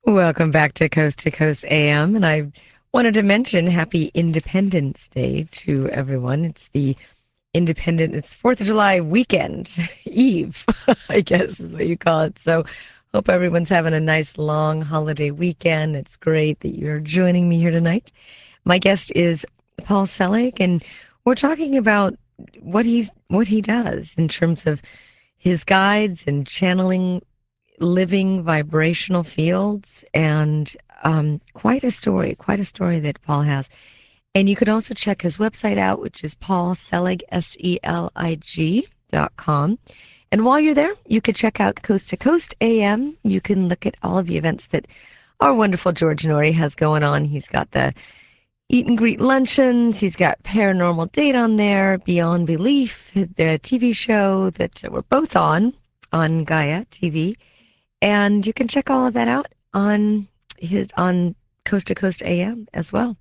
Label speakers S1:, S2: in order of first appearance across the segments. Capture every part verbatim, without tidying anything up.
S1: Welcome back to Coast to Coast A M. And I wanted to mention Happy Independence Day to everyone. It's the Independent, it's fourth of July weekend, Eve, I guess is what you call it. So hope everyone's having a nice long holiday weekend. It's great that you're joining me here tonight. My guest is Paul Selig, and we're talking about what he's what he does in terms of his guides and channeling living vibrational fields, and um, quite a story, quite a story that Paul has. And you can also check his website out, which is paul selig, S E L I G dot com. And while you're there, you could check out Coast to Coast A M. You can look at all of the events that our wonderful George Norrie has going on. He's got the eat and greet luncheons. He's got Paranormal Date on there, Beyond Belief, the T V show that we're both on, on Gaia T V. And you can check all of that out on his on Coast to Coast A M as well.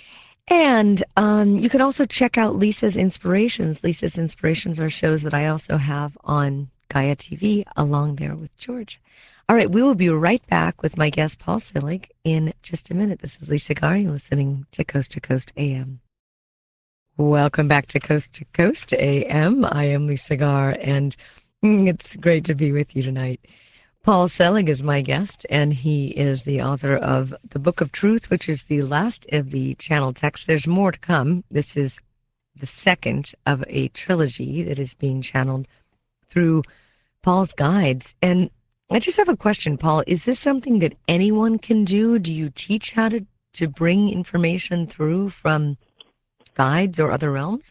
S1: And um, you can also check out Lisa's Inspirations. Lisa's Inspirations are shows that I also have on Gaia T V along there with George. All right, we will be right back with my guest, Paul Selig, in just a minute. This is Lisa Garr, listening to Coast to Coast A M. Welcome back to Coast to Coast A M. I am Lisa Garr, and it's great to be with you tonight. Paul Selig is my guest, and he is the author of The Book of Truth, which is the last of the channel texts. There's more to come. This is the second of a trilogy that is being channeled through Paul's guides. And I just have a question, Paul. Is this something that anyone can do? Do you teach how to, to bring information through from guides or other realms?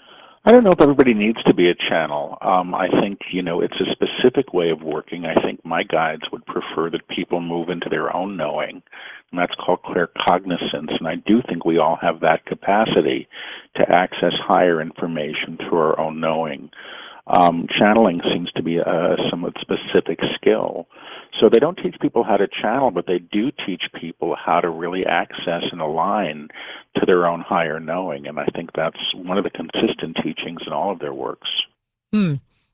S2: I don't know if everybody needs to be a channel. Um, I think, you know, it's a specific way of working. I think my guides would prefer that people move into their own knowing, and that's called claircognizance. And I do think we all have that capacity to access higher information through our own knowing. Um, channeling seems to be a somewhat specific skill. So they don't teach people how to channel, but they do teach people how to really access and align to their own higher knowing. And I think that's one of the consistent teachings in all of their works.
S1: Hmm.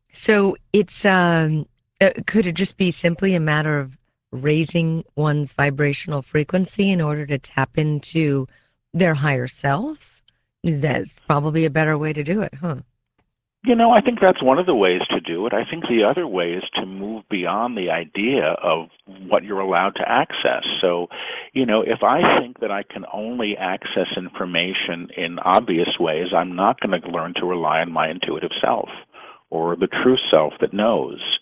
S1: So it's um, uh, could it just be simply a matter of raising one's vibrational frequency in order to tap into their higher self? That's probably a better way to do it, huh?
S2: You know, I think that's one of the ways to do it. I think the other way is to move beyond the idea of what you're allowed to access. So, you know, if I think that I can only access information in obvious ways, I'm not going to learn to rely on my intuitive self or the true self that knows.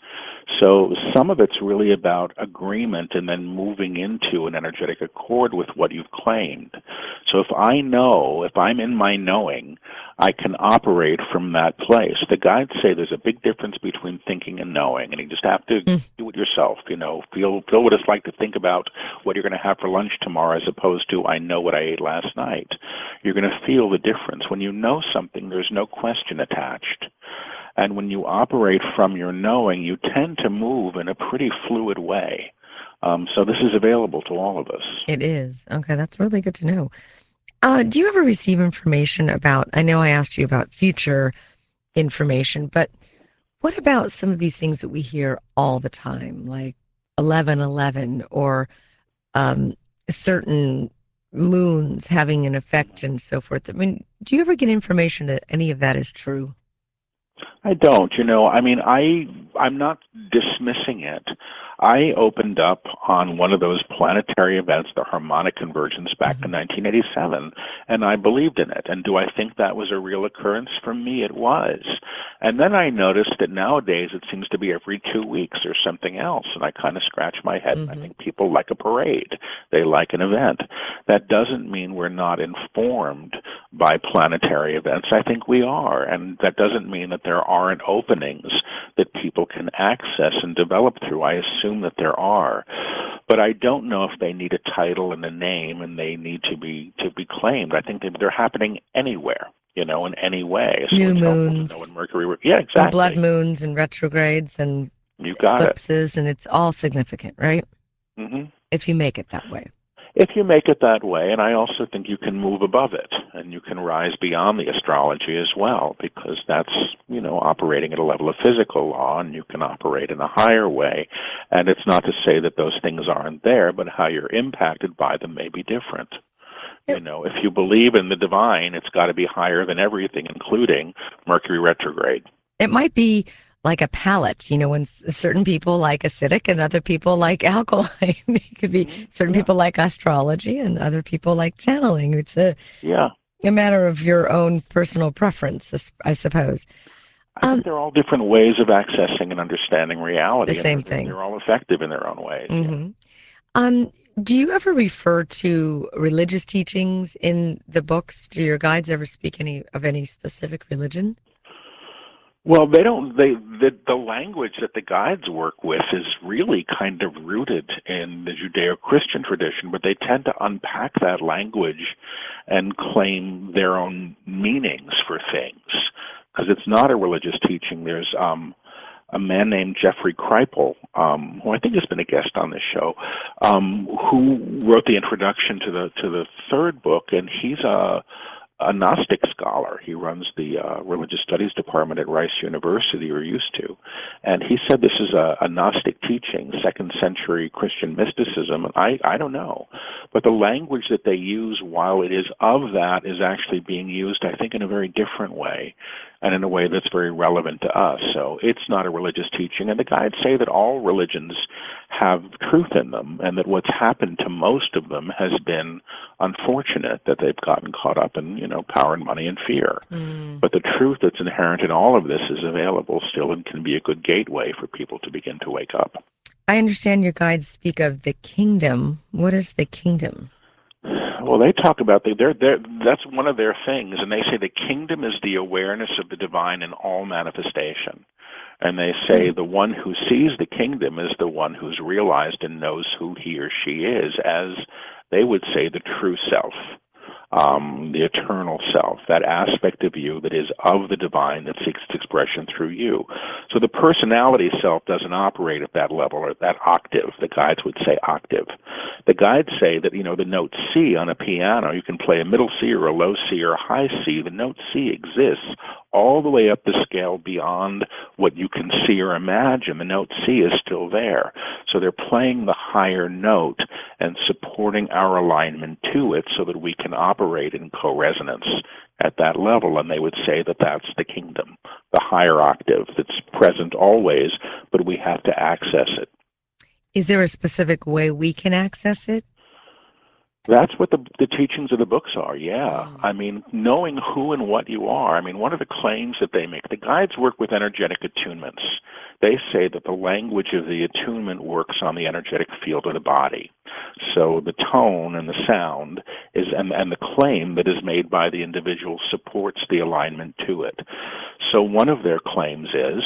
S2: So some of it's really about agreement and then moving into an energetic accord with what you've claimed. So if I know, if I'm in my knowing, I can operate from that place. The guides say there's a big difference between thinking and knowing, and you just have to mm. do it yourself. You know, feel feel what it's like to think about what you're going to have for lunch tomorrow as opposed to I know what I ate last night. You're going to feel the difference. When you know something, there's no question attached. And when you operate from your knowing, you tend to move in a pretty fluid way. Um, so this is available to all of us.
S1: It is. Okay, that's really good to know. Uh, do you ever receive information about, I know I asked you about future information, but what about some of these things that we hear all the time, like eleven eleven or um, certain moons having an effect and so forth? I mean, do you ever get information that any of that is true?
S2: I don't, you know, I mean, I, I'm not dismissing it. I opened up on one of those planetary events, the harmonic convergence, back in nineteen eighty-seven, and I believed in it. And do I think that was a real occurrence? For me, it was. And then I noticed that nowadays it seems to be every two weeks or something else, and I kind of scratch my head. Mm-hmm. And I think people like a parade. They like an event. That doesn't mean we're not informed by planetary events. I think we are, and that doesn't mean that there aren't openings that people can access and develop through. I assume that there are, but I don't know if they need a title and a name and they need to be to be claimed. I think they, they're happening anywhere, you know, in any way.
S1: So new moons,
S2: to know when Mercury, yeah, exactly.
S1: And blood moons and retrogrades and
S2: you got
S1: eclipses,
S2: it.
S1: And it's all significant, right?
S2: Mm-hmm.
S1: If you make it that way.
S2: If you make it that way, and I also think you can move above it, and you can rise beyond the astrology as well, because that's, you know, operating at a level of physical law, and you can operate in a higher way. And it's not to say that those things aren't there, but how you're impacted by them may be different. You know, if you believe in the divine, it's got to be higher than everything, including Mercury retrograde.
S1: It might be like a palate, you know, when s- certain people like acidic and other people like alkaline. It could be certain
S2: Yeah.
S1: people like astrology and other people like channeling. It's a,
S2: Yeah.
S1: a matter of your own personal preference, I s- I suppose.
S2: I think
S1: Um,
S2: they're all different ways of accessing and understanding reality,
S1: the
S2: and
S1: same
S2: they're,
S1: thing.
S2: they're all effective in their own ways. Yeah.
S1: hmm Um, do you ever refer to religious teachings in the books? Do your guides ever speak any of any specific religion?
S2: Well, they don't. They the the language that the guides work with is really kind of rooted in the Judeo-Christian tradition, but they tend to unpack that language and claim their own meanings for things because it's not a religious teaching. There's um, a man named Jeffrey Kripal, um, who I think has been a guest on this show, um, who wrote the introduction to the to the third book, and he's a a Gnostic scholar. He runs the uh, religious studies department at Rice University, or used to. And he said this is a, a Gnostic teaching, second century Christian mysticism. And I, I don't know. But the language that they use, while it is of that, is actually being used, I think, in a very different way, and in a way that's very relevant to us. So it's not a religious teaching. And the guides say that all religions have truth in them, and that what's happened to most of them has been unfortunate, that they've gotten caught up in, you know, power and money and fear.
S1: Mm.
S2: But the truth that's inherent in all of this is available still and can be a good gateway for people to begin to wake up.
S1: I understand your guides speak of the kingdom. What is the kingdom?
S2: Well, they talk about the, they're, they're, that's one of their things, and they say the kingdom is the awareness of the divine in all manifestation. And they say the one who sees the kingdom is the one who's realized and knows who he or she is, as they would say the true self, um, the eternal self, that aspect of you that is of the divine that seeks its expression through you. So the personality self doesn't operate at that level or at that octave. The guides would say octave. The guides say that, you know, the note C on a piano, you can play a middle C or a low C or a high C. The note C exists all the way up the scale beyond what you can see or imagine. The note C is still there. So they're playing the higher note and supporting our alignment to it so that we can operate in co-resonance at that level. And they would say that that's the kingdom, the higher octave that's present always, but we have to access it.
S1: Is there a specific way we can access it?
S2: That's what the the teachings of the books are, yeah.
S1: Mm.
S2: I mean, knowing who and what you are. I mean, one of the claims that they make, the guides work with energetic attunements. They say that the language of the attunement works on the energetic field of the body. So the tone and the sound is, and, and the claim that is made by the individual supports the alignment to it. So one of their claims is,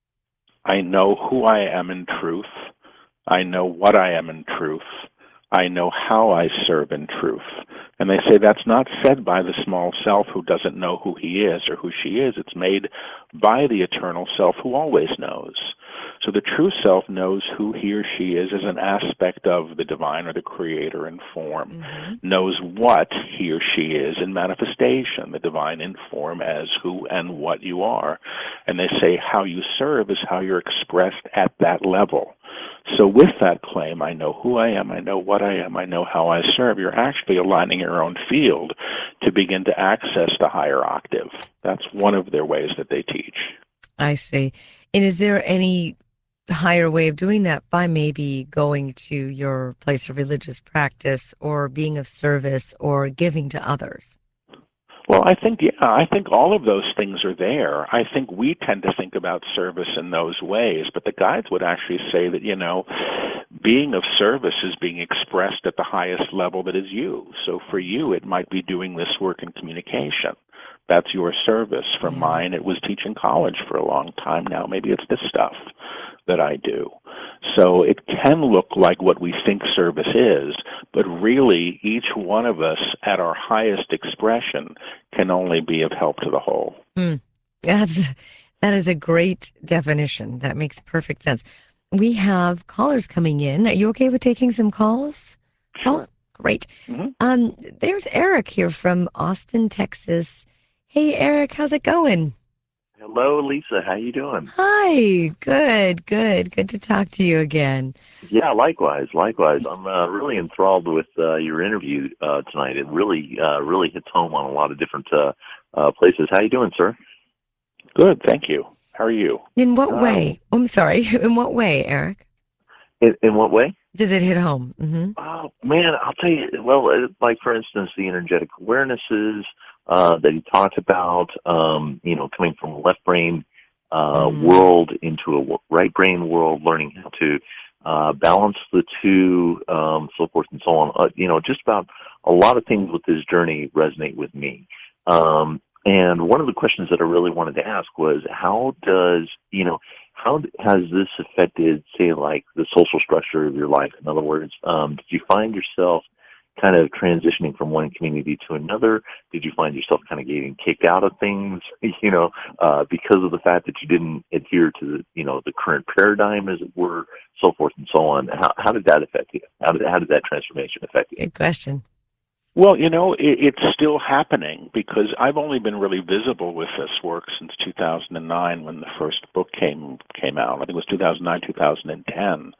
S2: I know who I am in truth. I know what I am in truth. I know how I serve in truth. And they say that's not said by the small self who doesn't know who he is or who she is. It's made by the eternal self who always knows. So the true self knows who he or she is as an aspect of the divine or the creator in form, mm-hmm. knows what he or she is in manifestation, the divine in form as who and what you are. And they say how you serve is how you're expressed at that level. So with that claim, I know who I am, I know what I am, I know how I serve, you're actually aligning your own field to begin to access the higher octave. That's one of their ways that they teach.
S1: I see. And is there any higher way of doing that by maybe going to your place of religious practice or being of service or giving to others?
S2: Well, I think, yeah, I think all of those things are there. I think we tend to think about service in those ways, but the guides would actually say that, you know, being of service is being expressed at the highest level that is you. So for you, it might be doing this work in communication. That's your service. For
S1: Mm-hmm.
S2: mine, it was teaching college for a long time now. Maybe it's this stuff that I do. So it can look like what we think service is, but really each one of us at our highest expression can only be of help to the whole.
S1: Mm. That's, that is a great definition. That makes perfect sense. We have callers coming in. Are you okay with taking some calls?
S2: Sure.
S1: Great.
S2: Mm-hmm.
S1: Um, there's Eric here from Austin, Texas. Hey, Eric, how's it going?
S3: Hello, Lisa. How you doing?
S1: Hi. Good, good. Good to talk to you again.
S3: Yeah, likewise, likewise. I'm uh, really enthralled with uh, your interview uh, tonight. It really, uh, really hits home on a lot of different uh, uh, places. How you doing, sir?
S2: Good, thank you. How are you?
S1: In what
S3: Uh,
S1: way? Oh, I'm sorry. In what way, Eric?
S3: in, in what way?
S1: Does it hit home? Mm-hmm.
S3: Oh man, I'll tell you. Well, uh, like for instance, the energetic awarenesses uh, that he talked about. Um, you know, coming from a left brain uh,
S1: Mm,
S3: world into a w- right brain world, learning how to uh, balance the two, um, so forth and so on. Uh, you know, just about a lot of things with this journey resonate with me. Um, and one of the questions that I really wanted to ask was, how does you know? How d- has this affected, say, like the social structure of your life? In other words, um, did you find yourself kind of transitioning from one community to another? Did you find yourself kind of getting kicked out of things, you know, uh, because of the fact that you didn't adhere to the, you know, the current paradigm, as it were, so forth and so on? How, how did that affect you? How did, how did that transformation affect you?
S1: good question.
S2: Well, you know, it, it's still happening because I've only been really visible with this work since two thousand nine when the first book came came out. I think it was two thousand nine, two thousand ten.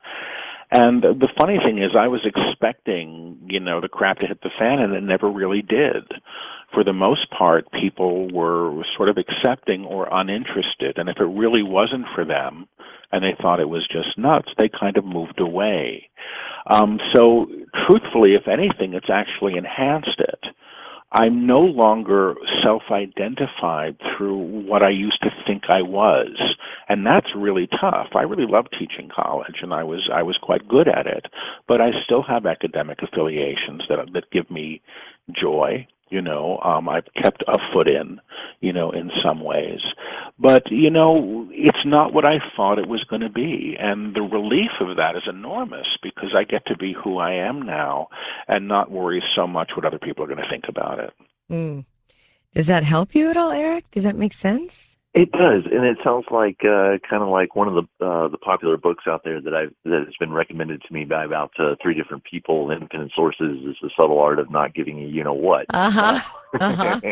S2: And the funny thing is, I was expecting, you know, the crap to hit the fan, and it never really did. For the most part, people were sort of accepting or uninterested, and if it really wasn't for them, and they thought it was just nuts, they kind of moved away. Um, so, truthfully, if anything, it's actually enhanced it. I'm no longer self-identified through what I used to think I was, and that's really tough. I really love teaching college, and I was I was quite good at it, but I still have academic affiliations that that give me joy. You know, um, I've kept a foot in, you know, in some ways, but you know, it's not what I thought it was going to be, and the relief of that is enormous because I get to be who I am now and not worry so much what other people are going to think about it.
S1: Mm. Does that help you at all, Eric? Does that make sense?
S3: It does, and it sounds like uh, kind of like one of the uh, the popular books out there that I've that has been recommended to me by about uh, three different people, independent sources. Is the subtle art of not giving you you know what,
S1: Uh-huh.
S3: uh,
S1: Uh-huh.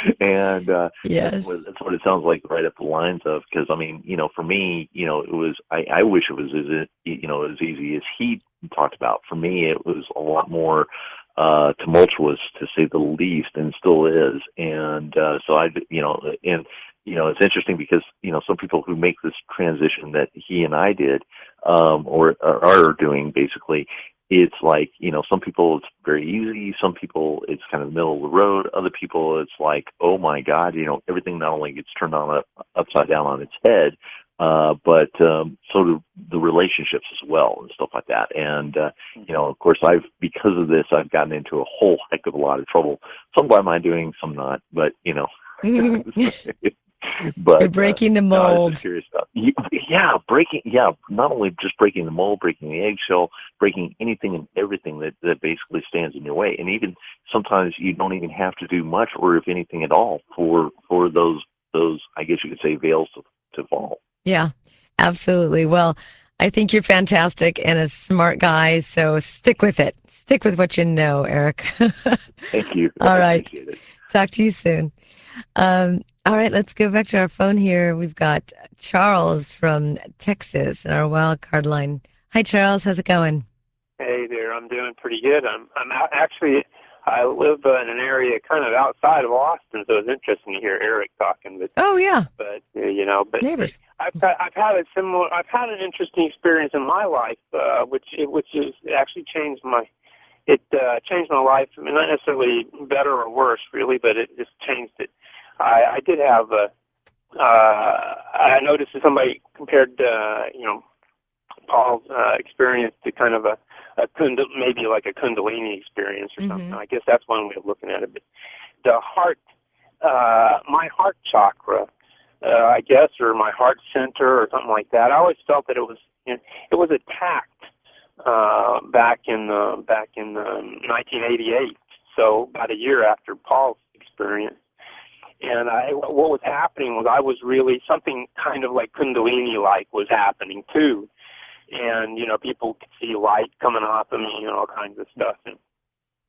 S3: and uh, that's
S1: Yes.
S3: what that's what it sounds like right up the lines of. Because I mean, you know, for me, you know, it was I, I wish it was as you know as easy as he talked about. For me, it was a lot more uh tumultuous, to say the least, and still is. And uh so I you know and you know, it's interesting because, you know, some people who make this transition that he and I did, um, or, or are doing basically, it's like, you know, some people it's very easy. Some people it's kind of middle of the road. Other people it's like, oh my God, you know, everything not only gets turned on up, upside down on its head, uh, but um, so do the relationships as well and stuff like that. And, uh, you know, of course, I've, because of this, I've gotten into a whole heck of a lot of trouble. Some by my doing, some not, but, you know,
S1: You're
S3: but uh,
S1: breaking the
S3: no, I was just
S1: mold.
S3: curious about. Yeah, breaking. Yeah, not only just breaking the mold, breaking the eggshell, breaking anything and everything that that basically stands in your way. And even sometimes you don't even have to do much, or if anything at all, for for those those I guess you could say veils to to fall.
S1: Yeah, absolutely. Well, I think you're fantastic and a smart guy, so stick with it. Stick with what you know, Eric.
S3: Thank you. I
S1: All right.
S3: appreciate it.
S1: Talk to you soon. Um, all right, let's go back to our phone here. We've got Charles from Texas in our wild card line. Hi, Charles. How's it going?
S4: Hey there, I'm doing pretty good. I'm I'm out, actually I live uh, in an area kind of outside of Austin, so it's interesting to hear Eric talking. But
S1: Oh, yeah.
S4: but uh, you know, but
S1: Neighbors.
S4: I've had, I've had a similar I've had an interesting experience in my life, uh, which which is actually changed my it uh, changed my life. I mean, not necessarily better or worse, really, but it just changed it. I, I did have a uh, I noticed that somebody compared uh, you know Paul's uh, experience to kind of a, a kund- maybe like a Kundalini experience or something.
S1: Mm-hmm.
S4: I guess that's one way of looking at it. But the heart, uh, my heart chakra, uh, I guess, or my heart center or something like that. I always felt that it was, you know, it was attacked uh, back in uh, back in um, nineteen eighty-eight. So about a year after Paul's experience. And I, what was happening was I was really something kind of like Kundalini-like was happening too. And, you know, people could see light coming off of me and all kinds of stuff. And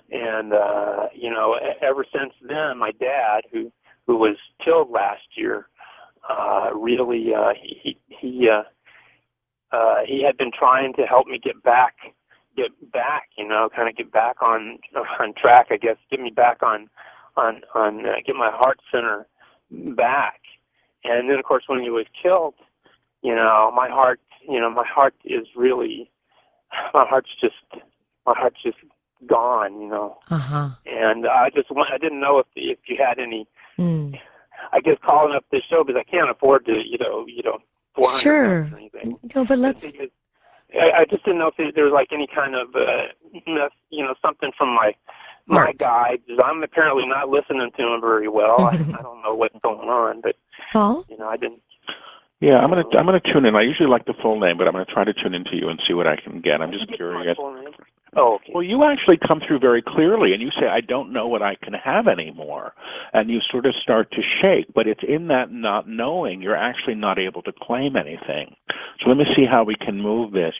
S4: And, uh, you know, ever since then, my dad, who, who was killed last year, uh, really, uh, he, he, uh, uh, he had been trying to help me get back, get back, you know, kind of get back on, on track, I guess, get me back on, on, on, uh, get my heart center back. And then, of course, when he was killed, you know, my heart, you know, my heart is really, my heart's just, my heart's just gone, you know.
S1: Uh-huh.
S4: And I just want, I didn't know if if you had any,
S1: Mm.
S4: I guess calling up this show because I can't afford to, you know, you know, four hundred
S1: Sure.
S4: bucks or anything.
S1: No, but let's.
S4: Because I, I just didn't know if there was like any kind of, uh, you know, something from my my
S1: Mark.
S4: guide. I'm apparently not listening to him very well. I, I don't know what's going on, but
S1: Paul?
S4: you know, I didn't.
S2: Yeah, I'm gonna I'm gonna tune in. I usually like the full name, but I'm gonna try to tune into you and see what I can get. I'm just curious.
S4: Oh, okay.
S2: Well, you actually come through very clearly, and you say, "I don't know what I can have anymore," and you sort of start to shake. But it's in that not knowing you're actually not able to claim anything. So let me see how we can move this.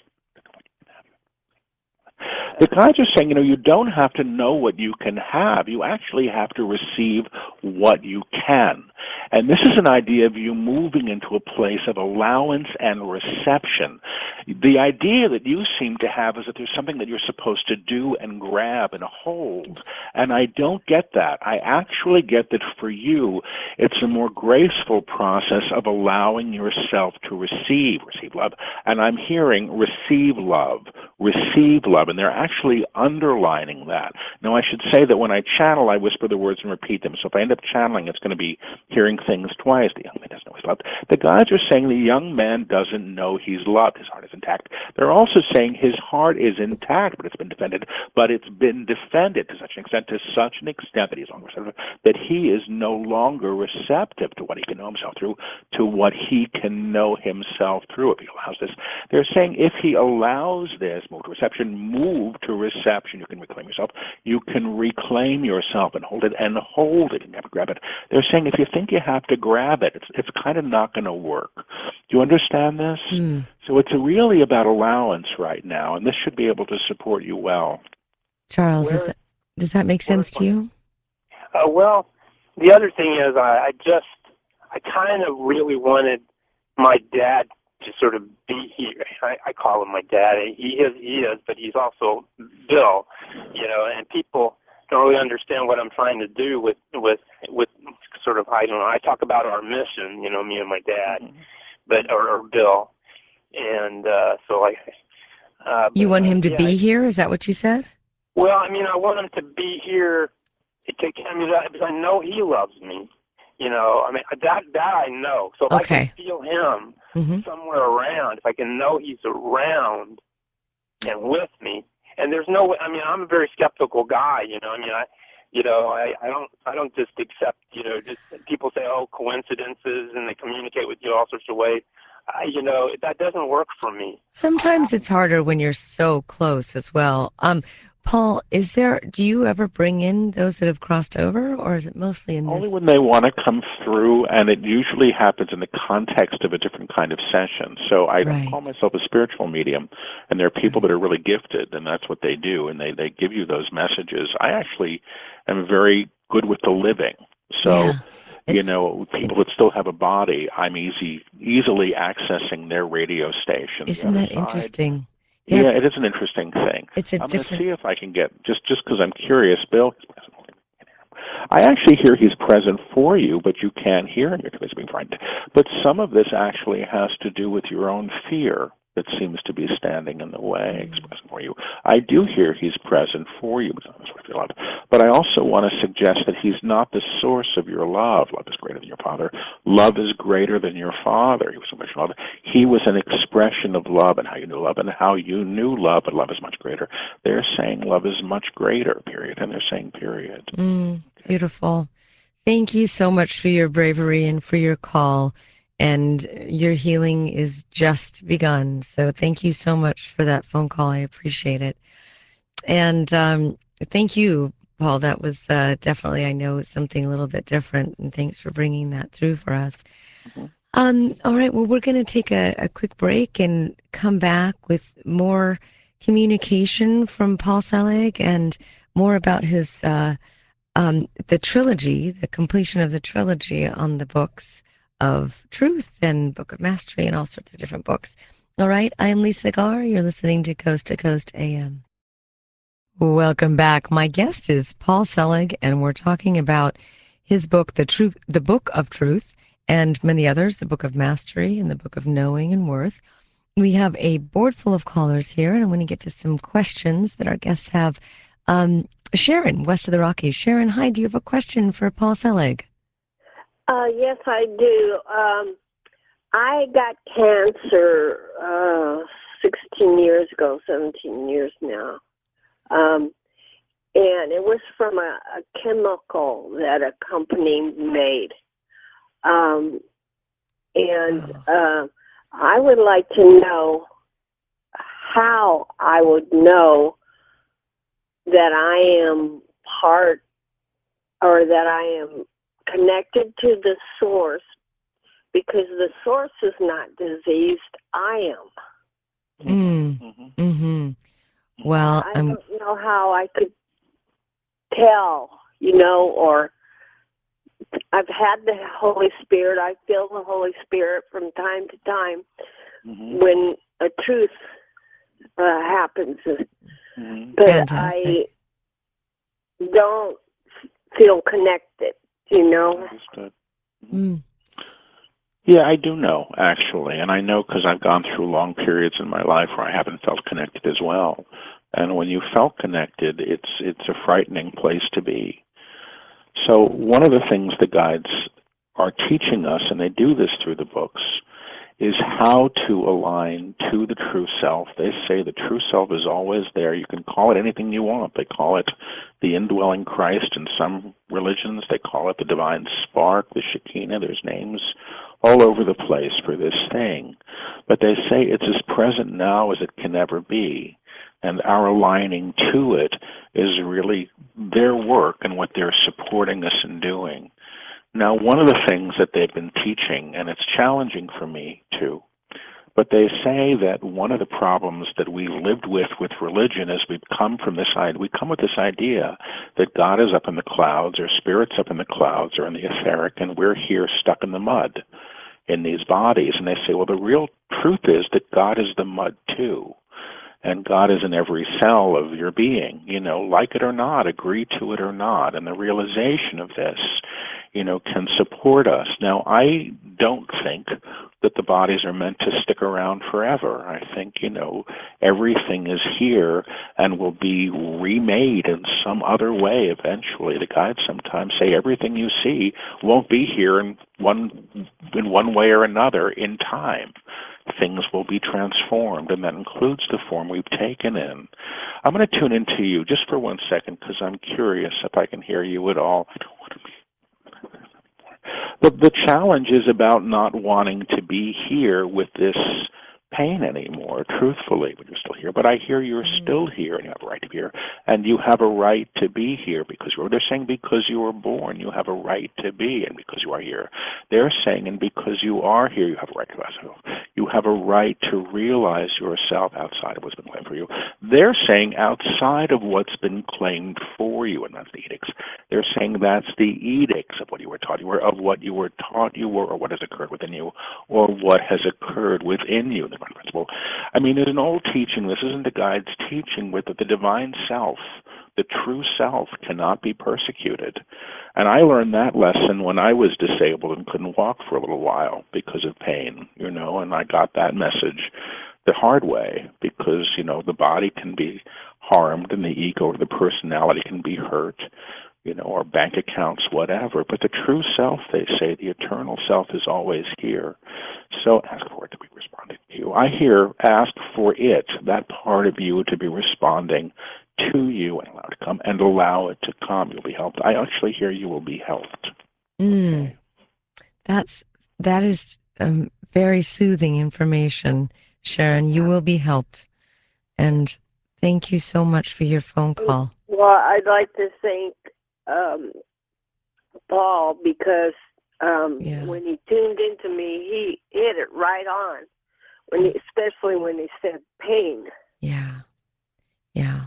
S2: The guys are saying, you know, you don't have to know what you can have. You actually have to receive what you can. And this is an idea of you moving into a place of allowance and reception. The idea that you seem to have is that there's something that you're supposed to do and grab and hold. And I don't get that. I actually get that for you, it's a more graceful process of allowing yourself to receive, receive love. And I'm hearing receive love, receive love. And they're actually underlining that. Now, I should say that when I channel, I whisper the words and repeat them. So if I end up channeling, it's going to be hearing things twice. The young man doesn't know he's loved. The guys are saying the young man doesn't know he's loved. His heart is intact. They're also saying his heart is intact, but it's been defended. But it's been defended to such an extent, to such an extent that he's longer receptive, that he is no longer receptive to what he can know himself through, to what he can know himself through if he allows this. They're saying if he allows this, move to reception, move to reception, you can reclaim yourself. You can reclaim yourself and hold it and hold it and never grab it. They're saying if you think you have to grab it, it's, it's kind of not going to work. Do you understand this?
S1: Mm.
S2: So it's really about allowance right now, and this should be able to support you well.
S1: Charles,
S4: Where-
S1: is that, does that make sense to you?
S4: Uh, well, the other thing is, I, I just, I kind of really wanted my dad to sort of be here. I, I call him my dad. He is, he is, but he's also Bill, you know, and people don't really understand what I'm trying to do with, with, with sort of, I don't know, I talk about our mission, you know, me and my dad,
S2: Mm-hmm.
S4: but, or, or Bill. And, uh, so I, uh,
S1: You
S4: but,
S1: want him to
S4: yeah,
S1: be here? Is that what you said?
S4: Well, I mean, I want him to be here. To, I mean, because I know he loves me. You know, I mean, that that I know. So if
S1: Okay.
S4: I can feel him
S1: Mm-hmm.
S4: somewhere around, if I can know he's around and with me, and there's no way. I mean, I'm a very skeptical guy. You know, I mean, I, you know, I, I don't I don't just accept. You know, just people say, oh, coincidences, and they communicate with you all sorts of ways. I, you know, that doesn't work for me.
S1: Sometimes it's harder when you're so close as well. Um, Paul, is there, do you ever bring in those that have crossed over, or is it mostly in this?
S2: Only when they want to come through, and it usually happens in the context of a different kind of session. So I don't
S1: Right.
S2: call myself a spiritual medium, and there are people that are really gifted, and that's what they do, and they, they give you those messages. I actually am very good with the living. So,
S1: Yeah.
S2: you
S1: It's-
S2: know, people that still have a body, I'm easy, easily accessing their radio station. The
S1: Isn't
S2: other
S1: that
S2: side-
S1: interesting?
S2: Yeah,
S1: Yeah.
S2: it is an interesting thing.
S1: It's a
S2: I'm going to
S1: different.
S2: see if I can get, just just because I'm curious, Bill. I actually hear he's present for you, but you can't hear him because he's being frightened. But some of this actually has to do with your own fear that seems to be standing in the way,
S1: Mm.
S2: expressing for you. I do hear he's present for you, but I also want to suggest that he's not the source of your love. Love is greater than your father. Love is greater than your father. He was so much love. He was an expression of love and how you knew love and how you knew love, but love is much greater. They're saying love is much greater, period, and they're saying period.
S1: Mm, beautiful. Thank you so much for your bravery and for your call. And your healing is just begun. So thank you so much for that phone call. I appreciate it. And um, thank you, Paul. That was uh, definitely, I know, something a little bit different. And thanks for bringing that through for us.
S2: Mm-hmm.
S1: Um, all right. Well, we're going to take a, a quick break and come back with more communication from Paul Selig and more about his uh, um, the trilogy, the completion of the trilogy on the books of truth and Book of Mastery and all sorts of different books. All right, I'm Lisa Garr. You're listening to Coast to Coast A M. Welcome back. My guest is Paul Selig, and we're talking about his book, The Truth, The Book of Truth, and many others, The Book of Mastery and The Book of Knowing and Worth. We have a board full of callers here, and I'm going to get to some questions that our guests have. Um, Sharon, west of the Rockies. Sharon, hi. Do you have a question for Paul Selig?
S5: Uh, yes, I do. Um, I got cancer uh, sixteen years ago, seventeen years now. Um, and it was from a, a chemical that a company made. Um, and uh, I would like to know how I would know that I am part or that I am connected to the source, because the source is not diseased, I am.
S1: Mm. Mm-hmm. Mm-hmm. Well,
S5: I
S1: I'm...
S5: don't know how I could tell, you know, or I've had the Holy Spirit. I feel the Holy Spirit from time to time mm-hmm. when a truth uh, happens. Mm-hmm. But Fantastic. I don't feel connected, you know.
S2: Understood. Mm. Yeah, I do know, actually, and I know because I've gone through long periods in my life where I haven't felt connected as well. And when you felt connected, it's it's a frightening place to be. So one of the things the guides are teaching us, and they do this through the books, is how to align to the true self. They say the true self is always there. You can call it anything you want. They call it the indwelling Christ in some religions. They call it the divine spark, the Shekinah. There's names all over the place for this thing. But they say it's as present now as it can ever be. And our aligning to it is really their work and what they're supporting us in doing. Now, one of the things that they've been teaching, and it's challenging for me too, but they say that one of the problems that we lived with with religion is we come from this idea, we come with this idea that God is up in the clouds, or spirit's up in the clouds, or in the etheric, and we're here stuck in the mud in these bodies. And they say, well, the real truth is that God is the mud too. And God is in every cell of your being, you know, like it or not, agree to it or not. And the realization of this, you know, can support us. Now, I don't think that the bodies are meant to stick around forever. I think, you know, everything is here and will be remade in some other way eventually. The guides sometimes say everything you see won't be here in one in one way or another in time. Things will be transformed, and that includes the form we've taken in. I'm going to tune into you just for one second because I'm curious if I can hear you at all. I don't want to be... The, the challenge is about not wanting to be here with this pain anymore, truthfully, when you're still here. But I hear you're mm-hmm. still here, and you have a right to be here, and you have a right to be here because you're, they're saying because you were born, you have a right to be, and because you are here. They're saying, and because you are here, you have a right to yourself. You have a right to realize yourself outside of what's been claimed for you. They're saying outside of what's been claimed for you, and that's the edicts. They're saying that's the edicts of what you were taught you were, of what you were taught you were, or what has occurred within you, or what has occurred within you. Principle. I mean, in an old teaching, this isn't the guide's teaching, with the divine self, the true self, cannot be persecuted. And I learned that lesson when I was disabled and couldn't walk for a little while because of pain, you know, and I got that message the hard way because, you know, the body can be harmed and the ego or the personality can be hurt, you know, or bank accounts, whatever. But the true self, they say, the eternal self is always here. So ask for it to be responding to you. I hear ask for it, that part of you, to be responding to you and allow it to come, and allow it to come. You'll be helped. I actually hear you will be helped.
S1: Mm.
S2: Okay.
S1: That's, that is um, very soothing information, Sharon. You will be helped. And thank you so much for your phone call.
S5: Well, I'd like to thank um, Paul because um, yeah. when he tuned into me, he hit it right on. When he, especially when he said pain.
S1: Yeah. Yeah.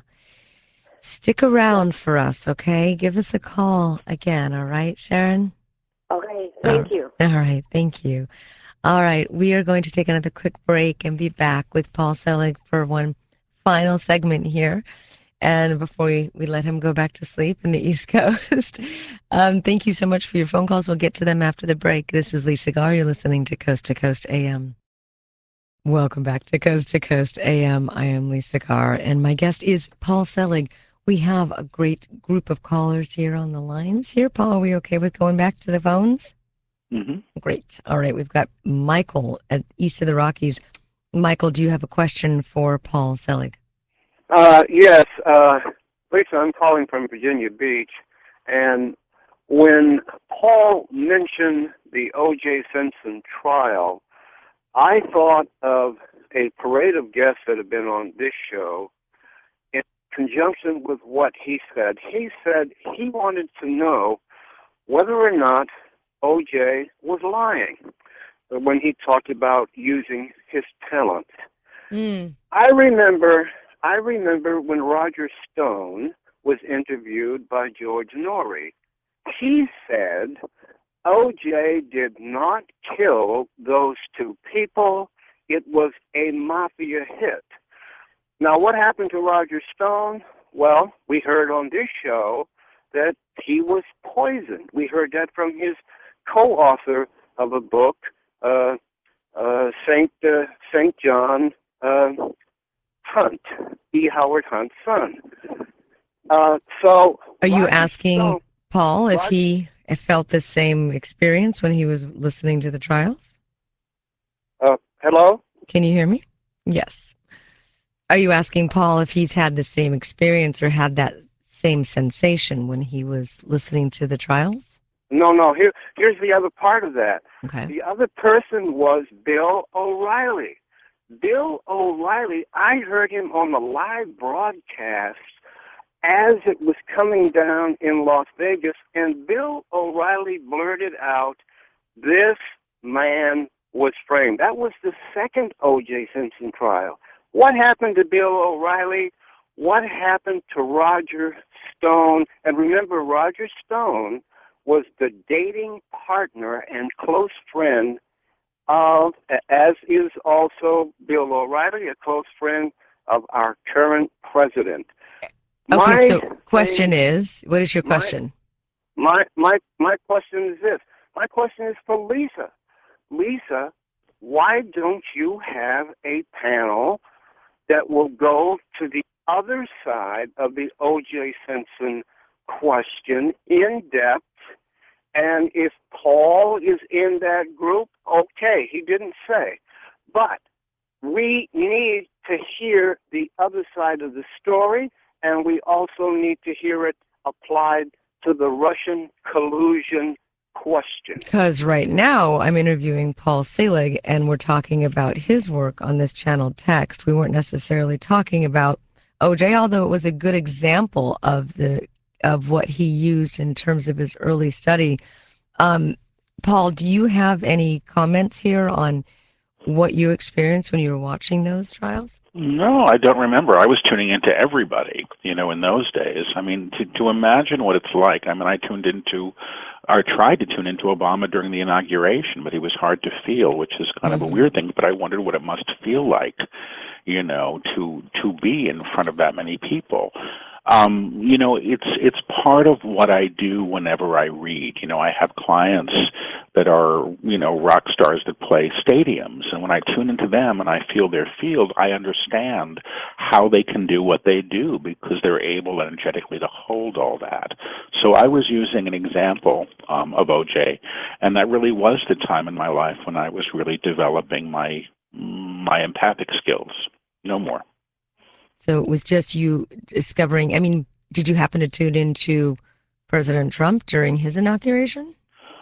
S1: Stick around for us, okay? Give us a call again, all right, Sharon?
S5: Okay, thank
S1: all,
S5: you.
S1: All right, thank you. All right, we are going to take another quick break and be back with Paul Selig for one final segment here. And before we, we let him go back to sleep in the East Coast, um, thank you so much for your phone calls. We'll get to them after the break. This is Lisa Garr. You're listening to Coast to Coast A M. Welcome back to Coast to Coast A M. I am Lisa Garr, and my guest is Paul Selig. We have a great group of callers here on the lines here. Paul, are we okay with going back to the phones?
S2: Mm-hmm.
S1: Great. All right, we've got Michael at East of the Rockies. Michael, do you have a question for Paul Selig?
S6: Uh, yes, uh, Lisa, I'm calling from Virginia Beach, and when Paul mentioned the O J. Simpson trial, I thought of a parade of guests that have been on this show in conjunction with what he said. He said he wanted to know whether or not O J was lying when he talked about using his talent.
S1: Mm.
S6: I remember... I remember when Roger Stone was interviewed by George Norrie. He said O J did not kill those two people. It was a mafia hit. Now, what happened to Roger Stone? Well, we heard on this show that he was poisoned. We heard that from his co-author of a book, uh, uh, Saint uh, Saint John uh, Hunt, E. Howard Hunt's son. Uh, so,
S1: are you
S6: Roger
S1: asking
S6: Stone,
S1: Paul if
S6: Roger,
S1: he felt the same experience when he was listening to the trials?
S6: uh, hello?
S1: Can you hear me? Yes. Are you asking Paul if he's had the same experience or had that same sensation when he was listening to the trials?
S6: No, no. Here, here's the other part of that.
S1: Okay.
S6: The other person was Bill O'Reilly. Bill O'Reilly, I heard him on the live broadcast as it was coming down in Las Vegas, and Bill O'Reilly blurted out, "This man was framed." That was the second O J. Simpson trial. What happened to Bill O'Reilly? What happened to Roger Stone? And remember, Roger Stone was the dating partner and close friend of, as is also Bill O'Reilly, a close friend of our current president.
S1: Okay,
S6: My
S1: so question
S6: thing,
S1: is, what is your
S6: my-
S1: question?
S6: My, my, my question is this. My question is for Lisa. Lisa, why don't you have a panel that will go to the other side of the O J. Simpson question in depth? And if Paul is in that group, okay, he didn't say. But we need to hear the other side of the story, and we also need to hear it applied to the Russian collusion question.
S1: Because right now I'm interviewing Paul Selig and we're talking about his work on this channel Text. We weren't necessarily talking about O J, although it was a good example of the of what he used in terms of his early study. Um, Paul, do you have any comments here on what you experienced when you were watching those trials?
S2: No, I don't remember. I was tuning into everybody, you know, in those days. I mean, to, to imagine what it's like. I mean, I tuned into, or tried to tune into Obama during the inauguration, but he was hard to feel, which is kind mm-hmm. of a weird thing. But I wondered what it must feel like, you know, to to be in front of that many people. Um, you know, it's it's part of what I do whenever I read. You know, I have clients that are, you know, rock stars that play stadiums, and when I tune into them and I feel their field, I understand how they can do what they do because they're able energetically to hold all that. So I was using an example um, of O J, and that really was the time in my life when I was really developing my my empathic skills. No more.
S1: So it was just you discovering, I mean, did you happen to tune into President Trump during his inauguration?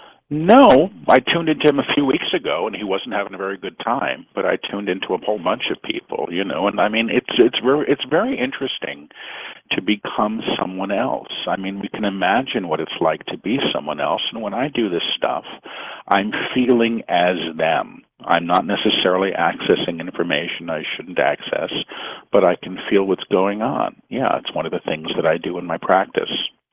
S2: No, I tuned into him a few weeks ago, and he wasn't having a very good time. But I tuned into a whole bunch of people, you know. And I mean, it's it's very it's very interesting to become someone else. I mean, we can imagine what it's like to be someone else. And when I do this stuff, I'm feeling as them. I'm not necessarily accessing information I shouldn't access, but I can feel what's going on. Yeah, it's one of the things that I do in my practice.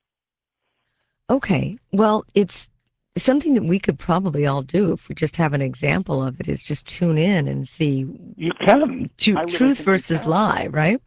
S1: Okay. Well, it's something that we could probably all do if we just have an example of it, is just tune in and see.
S2: You can.
S1: To,
S2: I really
S1: truth
S2: think you
S1: versus
S2: can.
S1: lie, right?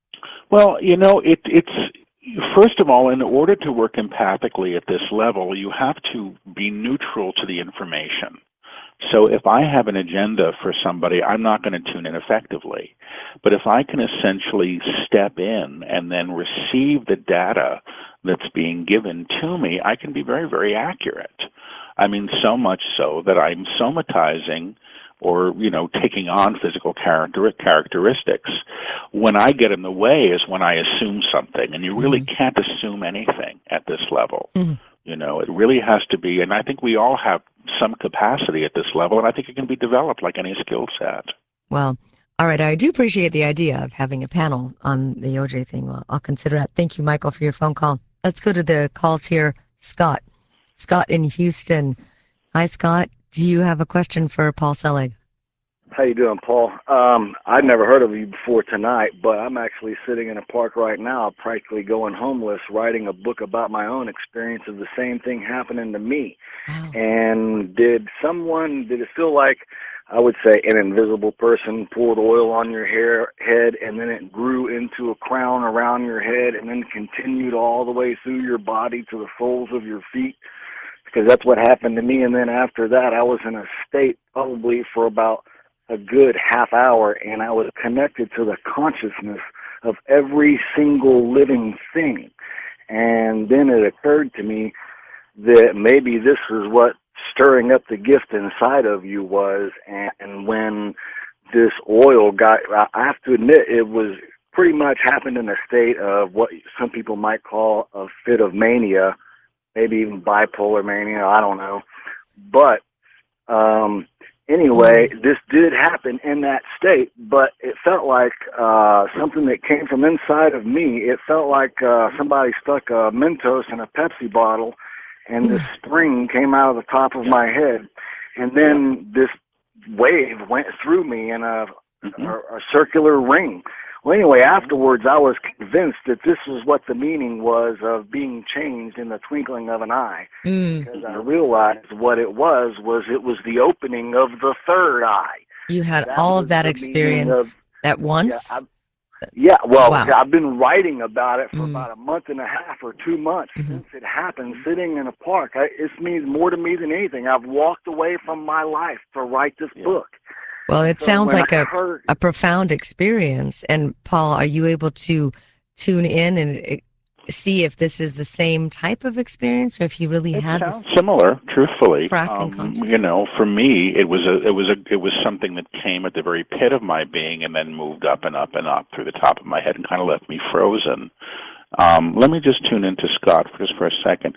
S2: Well, you know, it, it's, first of all, in order to work empathically at this level, you have to be neutral to the information. So if I have an agenda for somebody, I'm not going to tune in effectively. But if I can essentially step in and then receive the data that's being given to me, I can be very, very accurate. I mean, so much so that I'm somatizing or, you know, taking on physical character characteristics. When I get in the way is when I assume something, and you really mm-hmm. can't assume anything at this level. Mm-hmm. You know, it really has to be, and I think we all have some capacity at this level, and I think it can be developed like any skill set.
S1: Well, all right, I do appreciate the idea of having a panel on the O J thing. Well, I'll consider that. Thank you, Michael, for your phone call. Let's go to the calls here. Scott. Scott in Houston. Hi, Scott. Do you have a question for Paul Selig?
S7: How you doing, Paul? Um, I'd never heard of you before tonight, but I'm actually sitting in a park right now, practically going homeless, writing a book about my own experience of the same thing happening to me. Wow. And did someone, did it feel like, I would say, an invisible person poured oil on your hair, head, and then it grew into a crown around your head, and then continued all the way through your body to the soles of your feet? Because that's what happened to me. And then after that, I was in a state probably for about a good half hour, and I was connected to the consciousness of every single living thing. And then it occurred to me that maybe this is what stirring up the gift inside of you was. And when this oil got, I have to admit, it was pretty much happened in a state of what some people might call a fit of mania, maybe even bipolar mania, I don't know. But um, anyway, this did happen in that state, but it felt like uh, something that came from inside of me. It felt like uh, somebody stuck a Mentos in a Pepsi bottle, and this spring came out of the top of my head. And then this wave went through me in a, mm-hmm. a, a circular ring. Well, anyway, afterwards, I was convinced that this was what the meaning was of being changed in the twinkling of an eye. Mm. Because I realized what it was, was it was the opening of the third eye.
S1: You had that all of that experience of, at once?
S7: Yeah, I, yeah well, wow. I've been writing about it for mm. about a month and a half or two months mm-hmm. since it happened, sitting in a park. I, it means more to me than anything. I've walked away from my life to write this yeah. book.
S1: Well, it
S7: so
S1: sounds like a,
S7: heard,
S1: a profound experience. And Paul, are you able to tune in and see if this is the same type of experience, or if you really
S2: it
S1: had
S2: sounds similar? Truthfully,
S1: um,
S2: you know, for me, it was a, it was a, it was something that came at the very pit of my being, and then moved up and up and up through the top of my head, and kind of left me frozen. Um, let me just tune into Scott just for a second.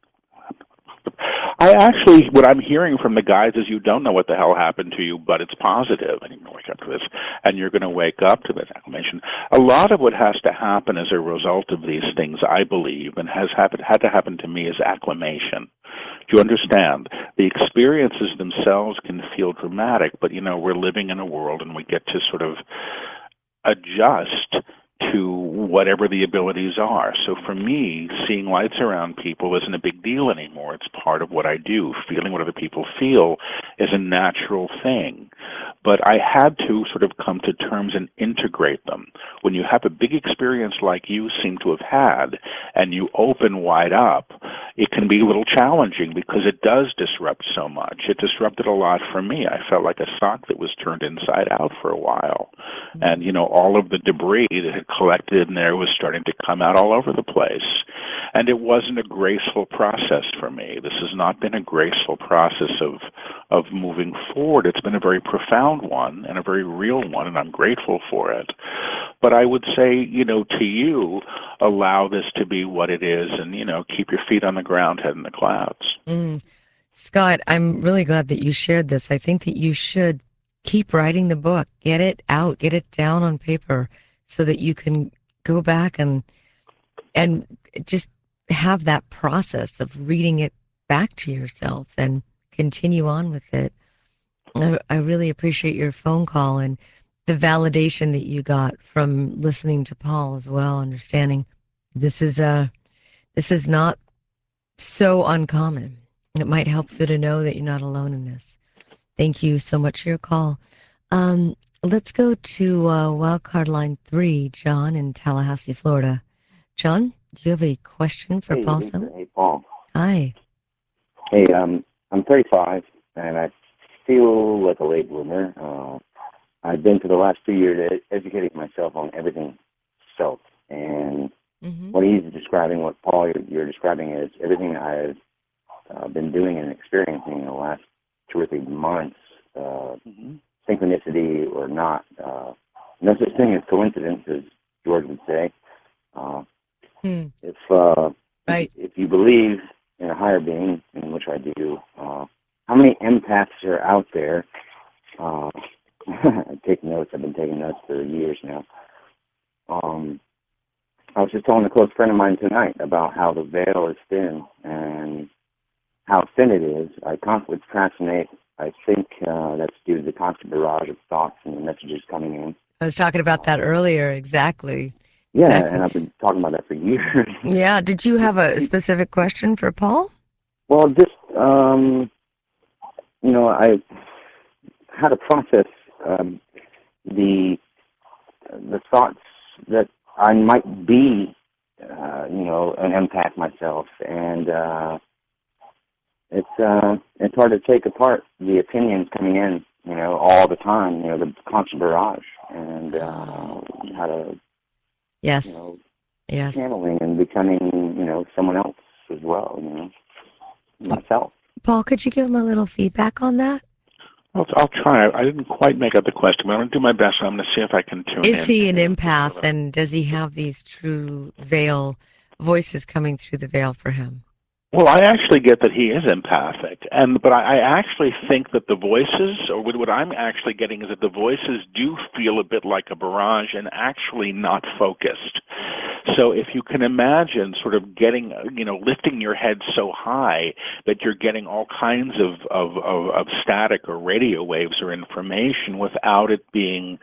S2: I actually, what I'm hearing from the guys is you don't know what the hell happened to you, but it's positive, and you're going to wake up to this, and you're going to wake up to this acclamation. A lot of what has to happen as a result of these things, I believe, and has happened, had to happen to me, is acclamation. Do you understand? The experiences themselves can feel dramatic, but, you know, we're living in a world, and we get to sort of adjust to whatever the abilities are. So for me, seeing lights around people isn't a big deal anymore. It's part of what I do. Feeling what other people feel is a natural thing. But I had to sort of come to terms and integrate them. When you have a big experience like you seem to have had, and you open wide up, it can be a little challenging because it does disrupt so much. It disrupted a lot for me. I felt like a sock that was turned inside out for a while. Mm-hmm. And, you know, all of the debris that had collected in there was starting to come out all over the place. And it wasn't a graceful process for me. This has not been a graceful process of of moving forward. It's been a very profound one and a very real one, and I'm grateful for it. But I would say, you know, to you, allow this to be what it is, and, you know, keep your feet on the ground, head in the clouds.
S1: Mm. Scott, I'm really glad that you shared this. I think that you should keep writing the book. Get it out. Get it down on paper so that you can go back and and just have that process of reading it back to yourself and continue on with it. I, I really appreciate your phone call and the validation that you got from listening to Paul as well, understanding this is a this is not so uncommon. It might help you to know that you're not alone in this. Thank you so much for your call. Um, let's go to uh, wildcard line three, John in Tallahassee, Florida. John, do you have a question for
S8: hey,
S1: Paul
S8: Lisa.
S1: Selig?
S8: Hey, Paul.
S1: Hi.
S8: Hey, um, I'm thirty-five, and I feel like a late bloomer. Uh, I've been for the last two years ed- educating myself on everything self, and
S1: Mm-hmm.
S8: what he's describing, what Paul you're, you're describing, is everything I've uh, been doing and experiencing in the last two or three months, uh,
S2: Mm-hmm.
S8: synchronicity or not. Uh, no such thing as coincidence, as George would say. Uh,
S1: Hmm.
S8: if uh,
S1: Right.
S8: if you believe in a higher being, in which I do, uh, how many empaths are out there? Uh, I take notes. I've been taking notes for years now. Um, I was just telling a close friend of mine tonight about how the veil is thin and how thin it is. I constantly procrastinate. I think uh, that's due to the constant barrage of thoughts and messages coming in.
S1: I was talking about that earlier. Exactly.
S8: Yeah,
S1: Exactly.
S8: and I've been talking about that for years.
S1: Yeah. Did you have a specific question for Paul?
S8: Well, just, um, you know, I how to process um, the the thoughts that I might be, uh, you know, an empath myself, and uh, it's uh, it's hard to take apart the opinions coming in, you know, all the time, you know, the constant barrage, and uh, how to,
S1: Yes.
S8: you know,
S1: Yes.
S8: channeling and becoming, you know, someone else as well, you know, myself.
S1: Paul, could you give him a little feedback on that?
S2: I'll, I'll try. I didn't quite make out the question, but I'm going to do my best. I'm going to see if I can tune in.
S1: Is he an
S2: to-
S1: empath, and does he have these true veil voices coming through the veil for him?
S2: Well, I actually get that he is empathic, and but I, I actually think that the voices, or what, what I'm actually getting, is that the voices do feel a bit like a barrage and actually not focused. So if you can imagine sort of getting, you know, lifting your head so high that you're getting all kinds of, of, of, of static or radio waves or information without it being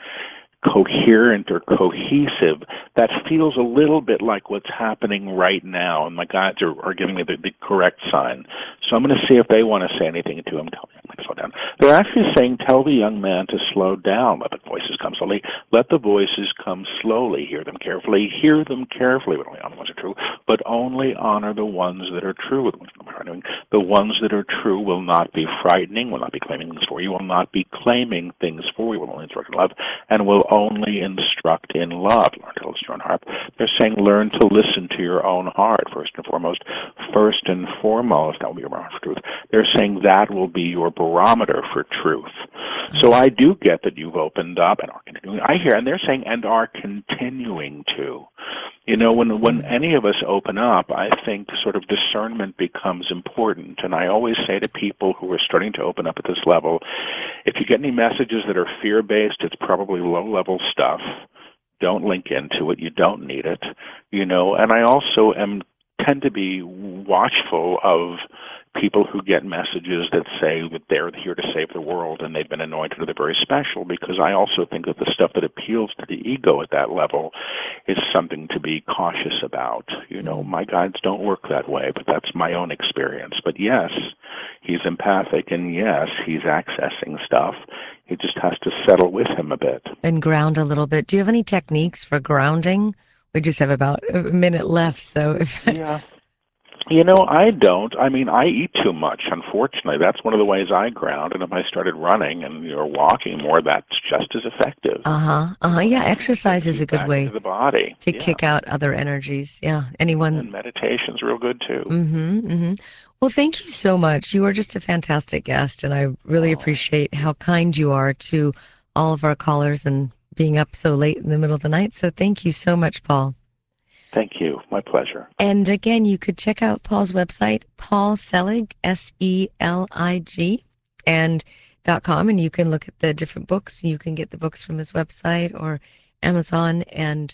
S2: coherent or cohesive, that feels a little bit like what's happening right now, and my guides are, are giving me the, the correct sign. So I'm going to see if they want to say anything to him. Tell me to slow down. They're actually saying, tell the young man to slow down. Let the voices come slowly. Let the voices come slowly. Hear them carefully. Hear them carefully, but only honor the ones that are true. But only honor the ones that are true. The ones that are true will not be frightening, will not be claiming things for you, will not be claiming things for you, will only instruct in love, and will only instruct in love. Learn to listen to your own heart. They're saying learn to listen to your own heart, first and foremost. First and foremost, that will be your barometer for truth. They're saying that will be your barometer for truth. So I do get that you've opened up and are continuing. I hear, and they're saying, and are continuing to. You know, when when any of us open up, I think sort of discernment becomes important. And I always say to people who are starting to open up at this level, if you get any messages that are fear-based, it's probably low-level stuff. Don't link into it. You don't need it. You know, and I also am tend to be watchful of people who get messages that say that they're here to save the world and they've been anointed or they're very special, because I also think that the stuff that appeals to the ego at that level is something to be cautious about. You know, my guides don't work that way, but that's my own experience. But yes, he's empathic, and yes, he's accessing stuff. He just has to settle with him a bit.
S1: And ground a little bit. Do you have any techniques for grounding? We just have about a minute left, so if
S2: yeah. You know, I don't. I mean, I eat too much, unfortunately. That's one of the ways I ground. And if I started running and you're walking more, that's just as effective.
S1: Uh-huh. Uh-huh. Yeah, exercise is a good
S2: Back
S1: way
S2: into the body.
S1: to
S2: Yeah.
S1: kick out other energies. Yeah. Anyone?
S2: And meditation's real good, too.
S1: Mm-hmm. Mm-hmm. Well, thank you so much. You are just a fantastic guest, and I really appreciate how kind you are to all of our callers and being up so late in the middle of the night. So thank you so much, Paul.
S2: Thank you. My pleasure.
S1: And again, you could check out Paul's website, Paul Selig, S E L I G, and dot com, and you can look at the different books. You can get the books from his website or Amazon and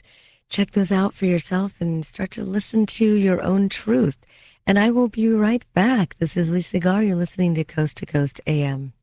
S1: check those out for yourself and start to listen to your own truth. And I will be right back. This is Lisa Garr. You're listening to Coast to Coast A M.